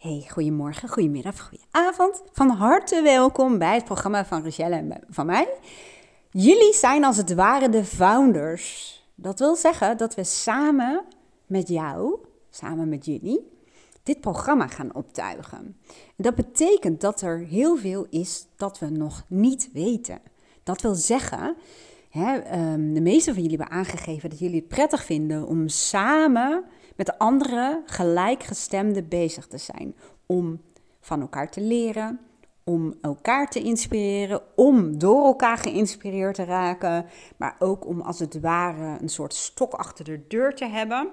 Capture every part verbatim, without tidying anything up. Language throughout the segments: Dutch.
Hey, goedemorgen, goedemiddag, goedenavond. Van harte welkom bij het programma van Rachelle en van mij. Jullie zijn als het ware de founders. Dat wil zeggen dat we samen met jou, samen met jullie, dit programma gaan optuigen. En dat betekent dat er heel veel is dat we nog niet weten. Dat wil zeggen, hè, de meeste van jullie hebben aangegeven dat jullie het prettig vinden om samen met andere gelijkgestemden bezig te zijn. Om van elkaar te leren, om elkaar te inspireren, om door elkaar geïnspireerd te raken. Maar ook om als het ware een soort stok achter de deur te hebben.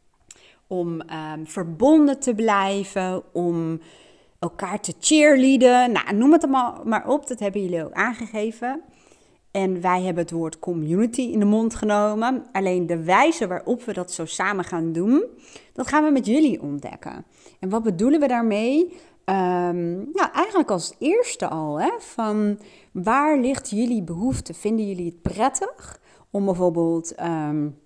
Om um, verbonden te blijven, om elkaar te cheerleaden. Nou, noem het allemaal maar op, dat hebben jullie ook aangegeven. En wij hebben het woord community in de mond genomen. Alleen de wijze waarop we dat zo samen gaan doen, dat gaan we met jullie ontdekken. En wat bedoelen we daarmee? Um, nou, eigenlijk als eerste al, hè, van waar ligt jullie behoefte? Vinden jullie het prettig om bijvoorbeeld um,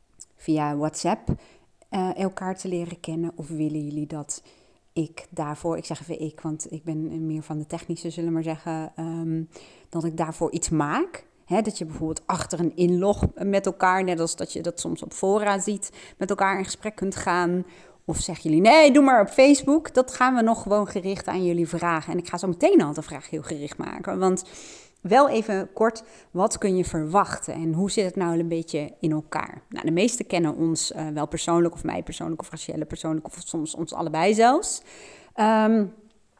via WhatsApp uh, elkaar te leren kennen? Of willen jullie dat ik daarvoor, ik zeg even ik, want ik ben meer van de technische, zullen we maar zeggen, um, dat ik daarvoor iets maak. He, dat je bijvoorbeeld achter een inlog met elkaar, net als dat je dat soms op fora ziet, met elkaar in gesprek kunt gaan. Of zeggen jullie, nee, doe maar op Facebook. Dat gaan we nog gewoon gericht aan jullie vragen. En ik ga zo meteen al de vraag heel gericht maken. Want wel even kort, wat kun je verwachten? En hoe zit het nou een beetje in elkaar? Nou, de meesten kennen ons uh, wel persoonlijk, of mij persoonlijk, of Rachelle persoonlijk, of soms ons allebei zelfs. Um,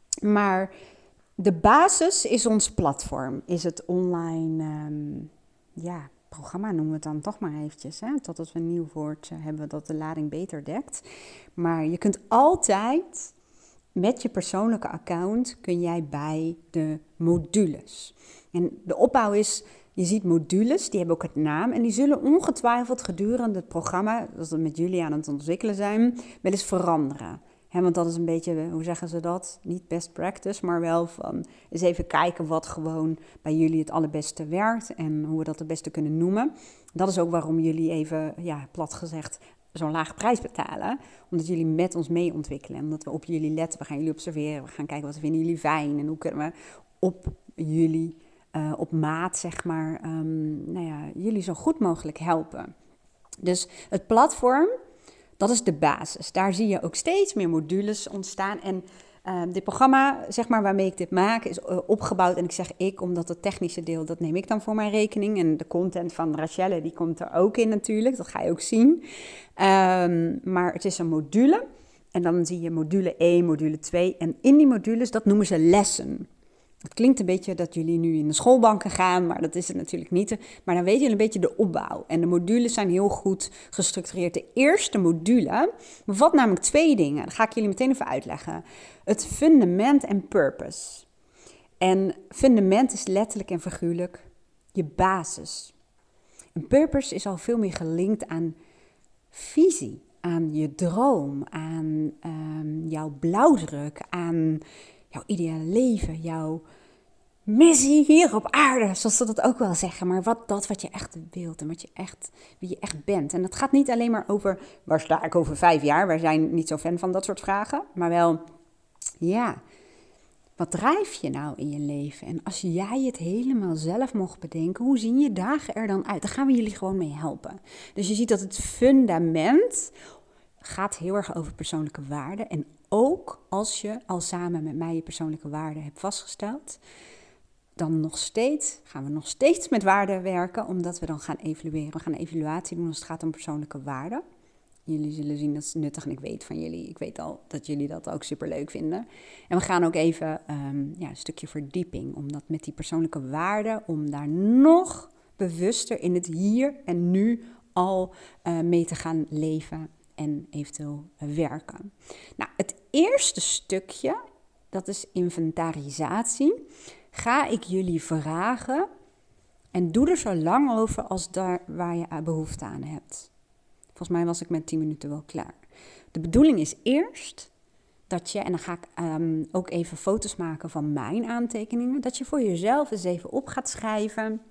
maar de basis is ons platform, is het online um, ja, programma, noemen we het dan toch maar eventjes. Hè? Totdat we een nieuw woord uh, hebben dat de lading beter dekt. Maar je kunt altijd met je persoonlijke account kun jij bij de modules. En de opbouw is, je ziet modules, die hebben ook een naam. En die zullen ongetwijfeld gedurende het programma, dat we met jullie aan het ontwikkelen zijn, wel eens veranderen. He, want dat is een beetje, hoe zeggen ze dat? Niet best practice, maar wel van eens even kijken wat gewoon bij jullie het allerbeste werkt en hoe we dat het beste kunnen noemen. Dat is ook waarom jullie even, ja, plat gezegd, zo'n lage prijs betalen. Omdat jullie met ons mee ontwikkelen. Omdat we op jullie letten, we gaan jullie observeren, we gaan kijken wat vinden jullie fijn en hoe kunnen we op jullie, uh, op maat, zeg maar, um, nou ja, jullie zo goed mogelijk helpen. Dus het platform, dat is de basis. Daar zie je ook steeds meer modules ontstaan. En uh, dit programma, zeg maar, waarmee ik dit maak, is uh, opgebouwd. En ik zeg ik, omdat het technische deel, dat neem ik dan voor mijn rekening. En de content van Rachelle, die komt er ook in natuurlijk. Dat ga je ook zien. Um, maar het is een module. En dan zie je module één, module twee. En in die modules, dat noemen ze lessen. Het klinkt een beetje dat jullie nu in de schoolbanken gaan, maar dat is het natuurlijk niet. Maar dan weten jullie een beetje de opbouw. En de modules zijn heel goed gestructureerd. De eerste module bevat namelijk twee dingen. Dat ga ik jullie meteen even uitleggen. Het fundament en purpose. En fundament is letterlijk en figuurlijk je basis. En purpose is al veel meer gelinkt aan visie, aan je droom, aan um, jouw blauwdruk, aan jouw ideale leven, jouw missie hier op aarde, zoals ze dat ook wel zeggen. Maar wat dat wat je echt wilt en wat je echt, wie je echt bent. En dat gaat niet alleen maar over, waar sta ik over vijf jaar? Wij zijn niet zo fan van dat soort vragen. Maar wel, ja, wat drijf je nou in je leven? En als jij het helemaal zelf mocht bedenken, hoe zien je dagen er dan uit? Daar gaan we jullie gewoon mee helpen. Dus je ziet dat het fundament gaat heel erg over persoonlijke waarden. En ook als je al samen met mij je persoonlijke waarden hebt vastgesteld, dan nog steeds, gaan we nog steeds met waarden werken, omdat we dan gaan evalueren. We gaan een evaluatie doen als het gaat om persoonlijke waarden. Jullie zullen zien dat is nuttig en ik weet van jullie, ik weet al dat jullie dat ook superleuk vinden. En we gaan ook even um, ja, een stukje verdieping, omdat met die persoonlijke waarden, om daar nog bewuster in het hier en nu al uh, mee te gaan leven en eventueel werken. Nou, het eerste stukje, dat is inventarisatie, ga ik jullie vragen en doe er zo lang over als daar waar je behoefte aan hebt. Volgens mij was ik met tien minuten wel klaar. De bedoeling is eerst dat je, en dan ga ik um, ook even foto's maken van mijn aantekeningen, dat je voor jezelf eens even op gaat schrijven.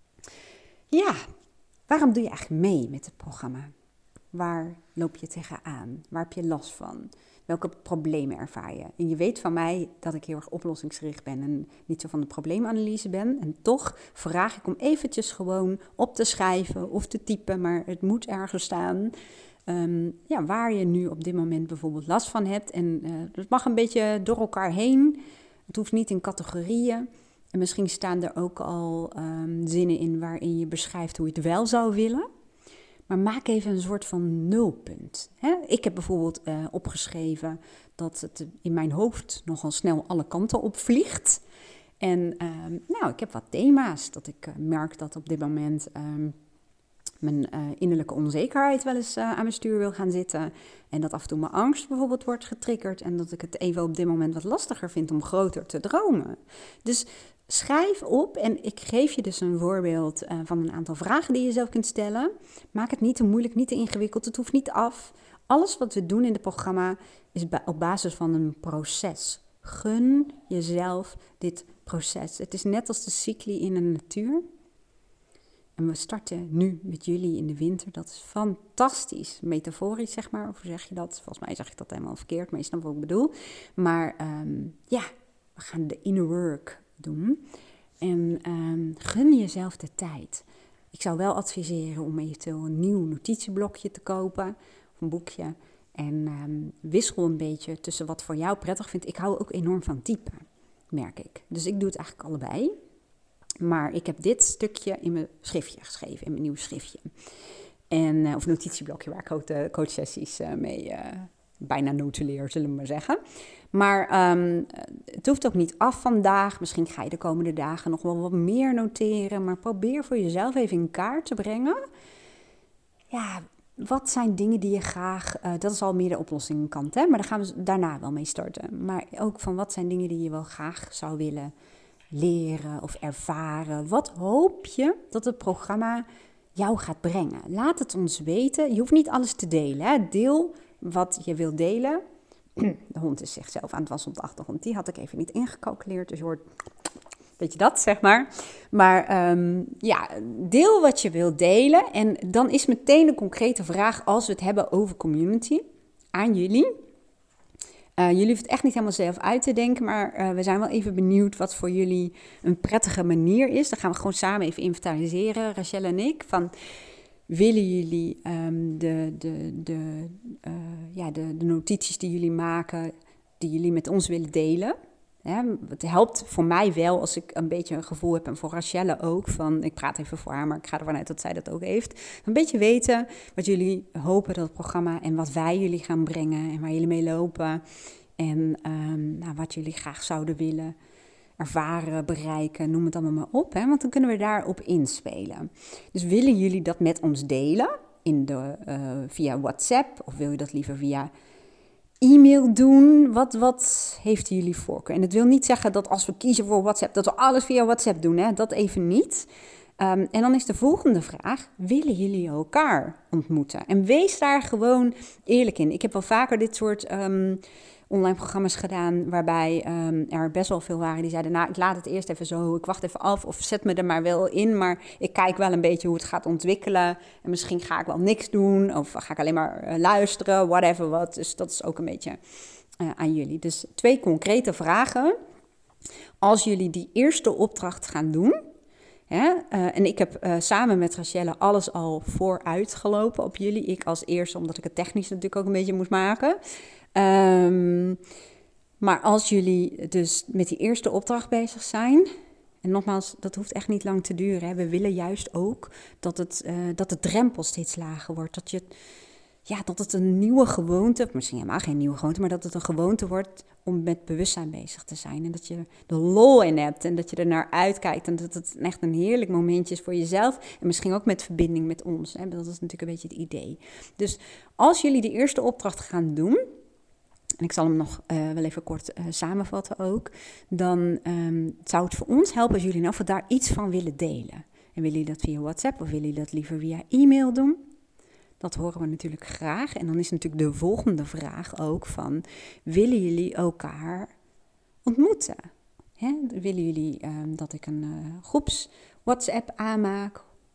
Ja, waarom doe je eigenlijk mee met het programma? Waar loop je tegenaan? Waar heb je last van? Welke problemen ervaar je? En je weet van mij dat ik heel erg oplossingsgericht ben en niet zo van de probleemanalyse ben. En toch vraag ik om eventjes gewoon op te schrijven of te typen, maar het moet ergens staan. Um, ja, waar je nu op dit moment bijvoorbeeld last van hebt. En uh, het mag een beetje door elkaar heen. Het hoeft niet in categorieën. En misschien staan er ook al um, zinnen in waarin je beschrijft hoe je het wel zou willen. Maar maak even een soort van nulpunt. Hè? Ik heb bijvoorbeeld uh, opgeschreven dat het in mijn hoofd nogal snel alle kanten opvliegt. En um, nou, ik heb wat thema's dat ik uh, merk dat op dit moment um, mijn uh, innerlijke onzekerheid wel eens uh, aan mijn stuur wil gaan zitten. En dat af en toe mijn angst bijvoorbeeld wordt getriggerd. En dat ik het even op dit moment wat lastiger vind om groter te dromen. Dus schrijf op en ik geef je dus een voorbeeld uh, van een aantal vragen die je zelf kunt stellen. Maak het niet te moeilijk, niet te ingewikkeld, het hoeft niet af. Alles wat we doen in het programma is ba- op basis van een proces. Gun jezelf dit proces. Het is net als de cycli in de natuur. En we starten nu met jullie in de winter. Dat is fantastisch. Metaforisch, zeg maar. Of hoe zeg je dat? Volgens mij zeg ik dat helemaal verkeerd, maar je snapt wat ik bedoel. Maar um, ja, we gaan de inner work doen. En um, gun jezelf de tijd. Ik zou wel adviseren om eventueel een nieuw notitieblokje te kopen. Of een boekje. En um, wissel een beetje tussen wat voor jou prettig vindt. Ik hou ook enorm van typen, merk ik. Dus ik doe het eigenlijk allebei. Maar ik heb dit stukje in mijn schriftje geschreven, in mijn nieuw schriftje. En, uh, of notitieblokje waar ik ook de coachsessies uh, mee uh, bijna notuleer, zullen we maar zeggen. Maar um, het hoeft ook niet af vandaag. Misschien ga je de komende dagen nog wel wat meer noteren. Maar probeer voor jezelf even in kaart te brengen. Ja, wat zijn dingen die je graag... Uh, dat is al meer de oplossingkant, hè? Maar daar gaan we daarna wel mee starten. Maar ook van wat zijn dingen die je wel graag zou willen leren of ervaren. Wat hoop je dat het programma jou gaat brengen? Laat het ons weten. Je hoeft niet alles te delen. Hè? Deel wat je wil delen. De hond is zichzelf aan het wassen op de achtergrond. Die had ik even niet ingecalculeerd. Dus je hoort, weet je dat, zeg maar. Maar um, ja, deel wat je wil delen. En dan is meteen een concrete vraag als we het hebben over community aan jullie. Uh, jullie hoeven het echt niet helemaal zelf uit te denken, maar uh, we zijn wel even benieuwd wat voor jullie een prettige manier is. Dan gaan we gewoon samen even inventariseren, Rachel en ik. Van, willen jullie um, de, de, de, uh, ja, de, de notities die jullie maken, die jullie met ons willen delen? Ja, het helpt voor mij wel als ik een beetje een gevoel heb, en voor Rachelle ook, van, ik praat even voor haar, maar ik ga ervan uit dat zij dat ook heeft. Een beetje weten wat jullie hopen dat het programma en wat wij jullie gaan brengen en waar jullie mee lopen. En um, nou, wat jullie graag zouden willen ervaren, bereiken, noem het allemaal maar op. Hè? Want dan kunnen we daarop inspelen. Dus willen jullie dat met ons delen in de, uh, via WhatsApp of wil je dat liever via e-mail doen? Wat, wat heeft jullie voorkeur? En het wil niet zeggen dat als we kiezen voor WhatsApp, dat we alles via WhatsApp doen. Hè? Dat even niet. Um, en dan is de volgende vraag, willen jullie elkaar ontmoeten? En wees daar gewoon eerlijk in. Ik heb wel vaker dit soort um, online programma's gedaan, waarbij um, er best wel veel waren die zeiden, nou, ik laat het eerst even zo, ik wacht even af of zet me er maar wel in, maar ik kijk wel een beetje hoe het gaat ontwikkelen. En misschien ga ik wel niks doen of ga ik alleen maar uh, luisteren, whatever wat. Dus dat is ook een beetje uh, aan jullie. Dus twee concrete vragen. Als jullie die eerste opdracht gaan doen, ja, uh, en ik heb uh, samen met Rachelle alles al vooruit gelopen op jullie. Ik als eerste, omdat ik het technisch natuurlijk ook een beetje moest maken. Um, maar als jullie dus met die eerste opdracht bezig zijn, en nogmaals, dat hoeft echt niet lang te duren. Hè. We willen juist ook dat, het, uh, dat de drempel steeds lager wordt. Dat, je, ja, dat het een nieuwe gewoonte, misschien helemaal geen nieuwe gewoonte, maar dat het een gewoonte wordt om met bewustzijn bezig te zijn. En dat je de lol in hebt en dat je er naar uitkijkt. En dat het echt een heerlijk momentje is voor jezelf. En misschien ook met verbinding met ons. Hè. Dat is natuurlijk een beetje het idee. Dus als jullie die eerste opdracht gaan doen, en ik zal hem nog uh, wel even kort uh, samenvatten ook, dan um, zou het voor ons helpen als jullie nou voor daar iets van willen delen. En willen jullie dat via WhatsApp of willen jullie dat liever via e-mail doen? Dat horen we natuurlijk graag. En dan is natuurlijk de volgende vraag ook van, willen jullie elkaar ontmoeten? Hè? Willen jullie um, dat ik een uh, groeps WhatsApp aanmaak?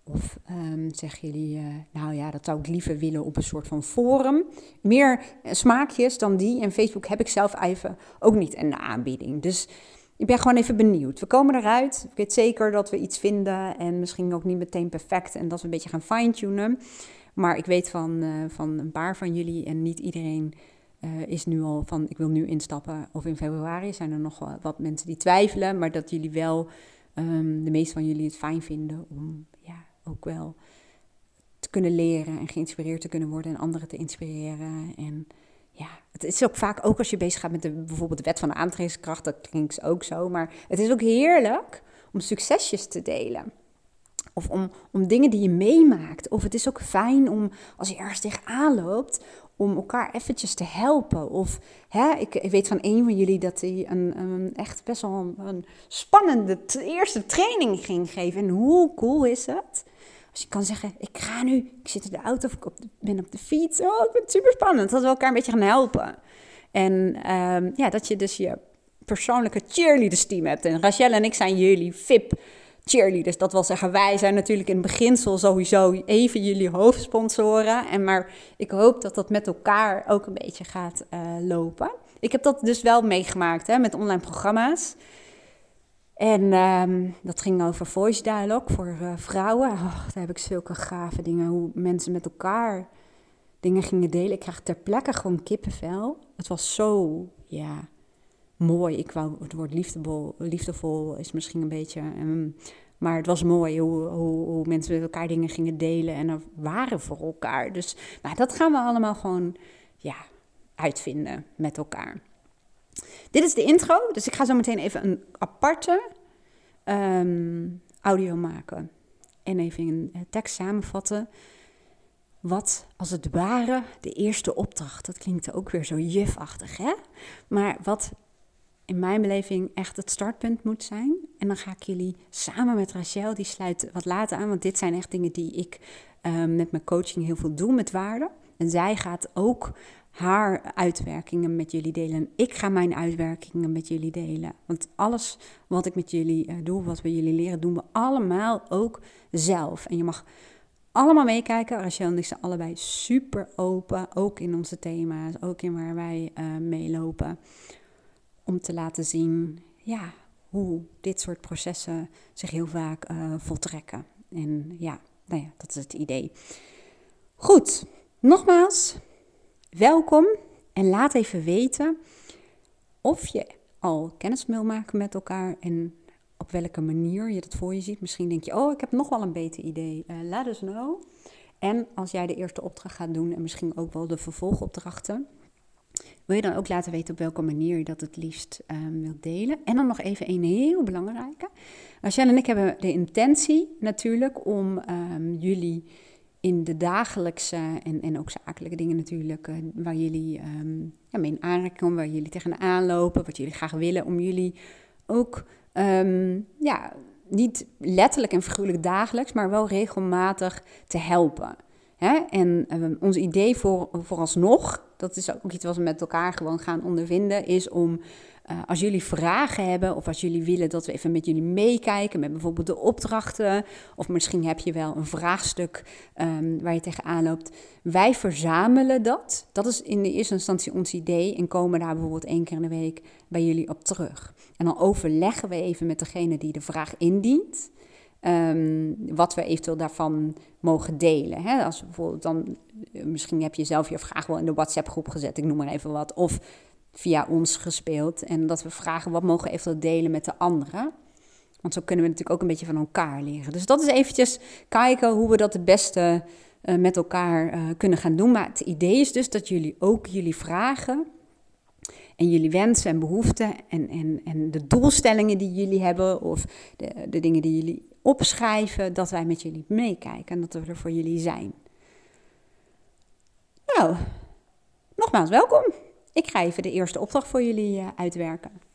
Of um, zeggen jullie, uh, nou ja, dat zou ik liever willen op een soort van forum. Meer smaakjes dan die. En Facebook heb ik zelf even ook niet in de aanbieding. Dus ik ben gewoon even benieuwd. We komen eruit. Ik weet zeker dat we iets vinden. En misschien ook niet meteen perfect. En dat we een beetje gaan fine-tunen. Maar ik weet van, uh, van een paar van jullie en niet iedereen uh, is nu al van ik wil nu instappen. Of in februari zijn er nog wel wat mensen die twijfelen. Maar dat jullie wel, um, de meeste van jullie het fijn vinden om ja, ook wel te kunnen leren en geïnspireerd te kunnen worden en anderen te inspireren. En ja, het is ook vaak, ook als je bezig gaat met de, bijvoorbeeld de wet van de aantrekkingskracht, dat klinkt ook zo. Maar het is ook heerlijk om succesjes te delen. Of om, om dingen die je meemaakt. Of het is ook fijn om, als je ergens tegenaan loopt, om elkaar eventjes te helpen. Of hè, ik, ik weet van een van jullie dat hij een, een echt best wel een, een spannende t- eerste training ging geven. En hoe cool is het? Als je kan zeggen, ik ga nu, ik zit in de auto of ik op de, ben op de fiets. Oh, ik vind het super spannend. Dat we elkaar een beetje gaan helpen. En um, ja, dat je dus je persoonlijke cheerleaders team hebt. En Rachel en ik zijn jullie V I P cheerleaders. Dat wil zeggen, wij zijn natuurlijk in het beginsel sowieso even jullie hoofdsponsoren. En maar ik hoop dat dat met elkaar ook een beetje gaat uh, lopen. Ik heb dat dus wel meegemaakt hè, met online programma's. En um, dat ging over voice dialogue voor uh, vrouwen. Oh, daar heb ik zulke gave dingen. Hoe mensen met elkaar dingen gingen delen. Ik krijg ter plekke gewoon kippenvel. Het was zo, ja, mooi. Ik wou het woord liefdevol, liefdevol is misschien een beetje... Um, maar het was mooi hoe, hoe, hoe mensen met elkaar dingen gingen delen. En er waren voor elkaar. Dus nou, dat gaan we allemaal gewoon ja, uitvinden met elkaar. Dit is de intro, dus ik ga zo meteen even een aparte um, audio maken. En even een tekst samenvatten. Wat als het ware de eerste opdracht, dat klinkt ook weer zo jufachtig, hè? Maar wat in mijn beleving echt het startpunt moet zijn. En dan ga ik jullie samen met Rachel, die sluit wat later aan. Want dit zijn echt dingen die ik um, met mijn coaching heel veel doe met waarde. En zij gaat ook haar uitwerkingen met jullie delen. En ik ga mijn uitwerkingen met jullie delen. Want alles wat ik met jullie uh, doe, wat we jullie leren, doen we allemaal ook zelf. En je mag allemaal meekijken. Rachel en ik zijn allebei super open. Ook in onze thema's, ook in waar wij uh, meelopen. Om te laten zien ja, hoe dit soort processen zich heel vaak uh, voltrekken. En ja, nou ja, dat is het idee. Goed, nogmaals, welkom. En laat even weten of je al kennis wil maken met elkaar en op welke manier je dat voor je ziet. Misschien denk je, oh, ik heb nog wel een beter idee. Uh, let us know. En als jij de eerste opdracht gaat doen en misschien ook wel de vervolgopdrachten, wil je dan ook laten weten op welke manier je dat het liefst um, wilt delen. En dan nog even een heel belangrijke. Rachel en ik hebben de intentie natuurlijk om um, jullie in de dagelijkse en, en ook zakelijke dingen natuurlijk, uh, waar jullie um, ja, mee in aanraking komen, waar jullie tegenaan lopen, wat jullie graag willen, om jullie ook um, ja, niet letterlijk en figuurlijk dagelijks, maar wel regelmatig te helpen. Hè? En um, ons idee voor, vooralsnog, dat is ook iets wat we met elkaar gewoon gaan ondervinden, is om, uh, als jullie vragen hebben of als jullie willen dat we even met jullie meekijken met bijvoorbeeld de opdrachten, of misschien heb je wel een vraagstuk um, waar je tegenaan loopt. Wij verzamelen dat. Dat is in de eerste instantie ons idee en komen daar bijvoorbeeld één keer in de week bij jullie op terug. En dan overleggen we even met degene die de vraag indient. Um, wat we eventueel daarvan mogen delen. Hè? Als bijvoorbeeld dan, misschien heb je zelf je vraag wel in de WhatsApp-groep gezet, ik noem maar even wat, of via ons gespeeld. En dat we vragen, wat mogen we eventueel delen met de anderen? Want zo kunnen we natuurlijk ook een beetje van elkaar leren. Dus dat is eventjes kijken hoe we dat het beste uh, met elkaar uh, kunnen gaan doen. Maar het idee is dus dat jullie ook jullie vragen en jullie wensen en behoeften en, en, en de doelstellingen die jullie hebben of de, de dingen die jullie opschrijven, dat wij met jullie meekijken en dat we er voor jullie zijn. Nou, nogmaals welkom. Ik ga even de eerste opdracht voor jullie uh, uitwerken.